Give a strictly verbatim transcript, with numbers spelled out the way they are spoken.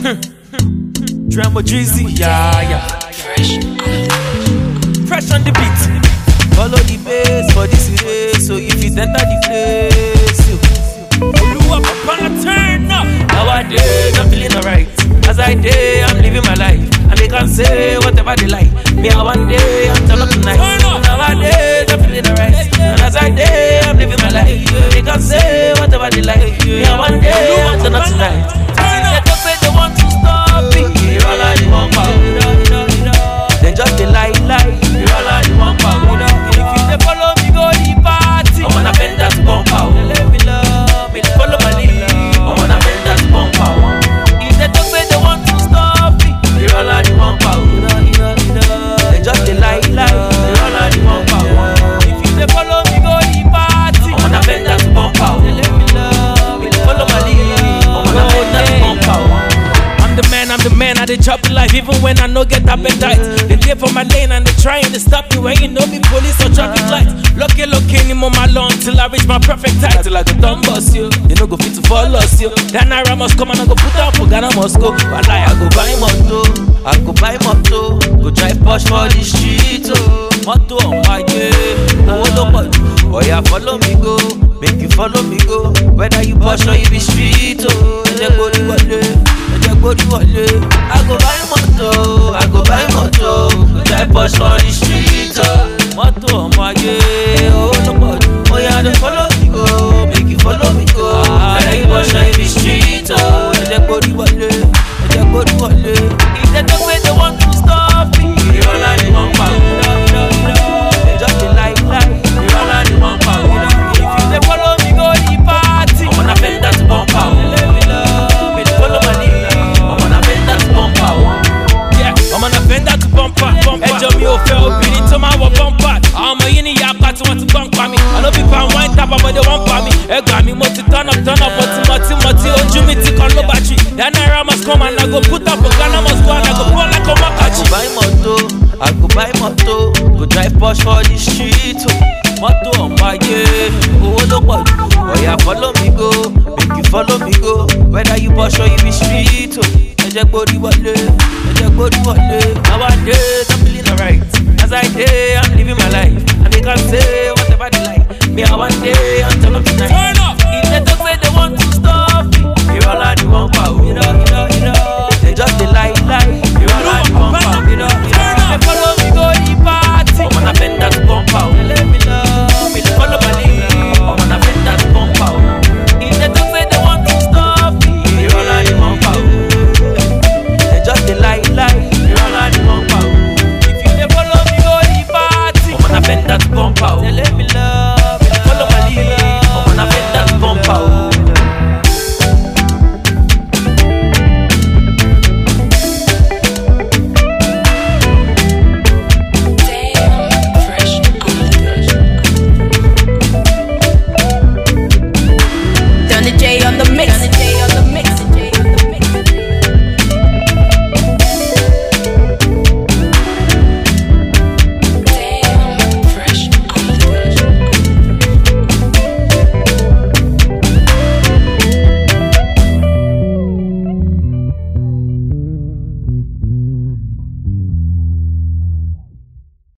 Drama Drizzy, yeah, yeah. Fresh. Fresh on the beat. Follow the bass for this race. So if you enter the place, you pull up upon a turn up. Nowadays I'm feeling alright. As I day, I'm living my life. And they can say whatever they like. Me, I one day, I'm turn up tonight. Nowadays I'm feeling alright. And as I day, I'm living my life. They can say whatever they like. Me, I one day, I'm turn up tonight. They don't say they want to stop me. They all like the one power. They just they lie, lie. They all like the one power. If you they follow me, go the party. I wanna bend that bump out. They let me love me, they follow my lead. I wanna bend that bump out. If they don't say they want to stop me, they all like the one power. They just they lie, lie. They all like the one power. If you they follow me, go the party. I wanna bend that bump out. They let me love me, they follow my lead. I wanna bend that bump out. I'm the man, I'm the man, I dey chop life even when I no get appetite. They dey for my lane and they trying to stop me when you know me police or traffic lights. Lucky, lucky, ni mo my long till I reach my perfect height. Till I go dumb bust you, they no go fit to follow us you. That Naira must come and I go put up for Ghana must go. But I go buy moto, I go buy moto, go drive Porsche for the street oh. Moto on my yeah, oh no but oh yeah follow me go, make you follow me go. Whether you Porsche or you be street oh, they go do what they. I go buy moto, I go buy moto, go drive Porsche for the street oh. Moto on my yeah, oh no but oh yeah they follow me go, make you follow me go. Whether you Porsche or you be street oh, they go do what they, they go do what they. If they don't say they want to stop me, they all like the one power. They just they lie, lie, they all like the one power. If you they follow me go the party, I wanna bend that bump out. They let me love me, they follow my lead. Yeah, I'm on a bend that to bumper, bumper. Ẹjọ́ mi ò fẹ́ obìnrin tó máa wọ bumper. Àwọn ọmọ yìí ní ìyá apá tí wọ́n ti gbọ́n pa mi. Àlọ́ bí pa wọ́n ń tap ọmọdé wọ́n pa mi. Ẹgbàá mi mo ti turn up, turn up, mọ̀tí mọ̀tí mọ̀tí ojú mi ti kan ló bàjì. That Naira must come and I go put up for Ghana must go and I go pour like a makachi. I go buy moto, I go buy moto, go drive Porsche for the street oh. Moto on my yeah, owó ló pọ̀ jù. Oya follow me go, make you follow me go. Whether you Porsche or you be street oh. Nowadays I'm feeling alright. As I day, I'm living my life. And they can say whatever they like. Me, I one day, I'm turn up tonight. Turn up. If they don't say they want to stop me, they all like the one power. You know, you know, you know. They just they lie, lie. They all like the one power. You know, you know. They follow me go the party. I wanna bend that bump out. They let me love me, they follow my lead. I wanna bend that bump out. If they don't say they want to stop me, they all like the one power. Just the lie, lie, you all like the one power. If you never follow me, go the party. I wanna bend that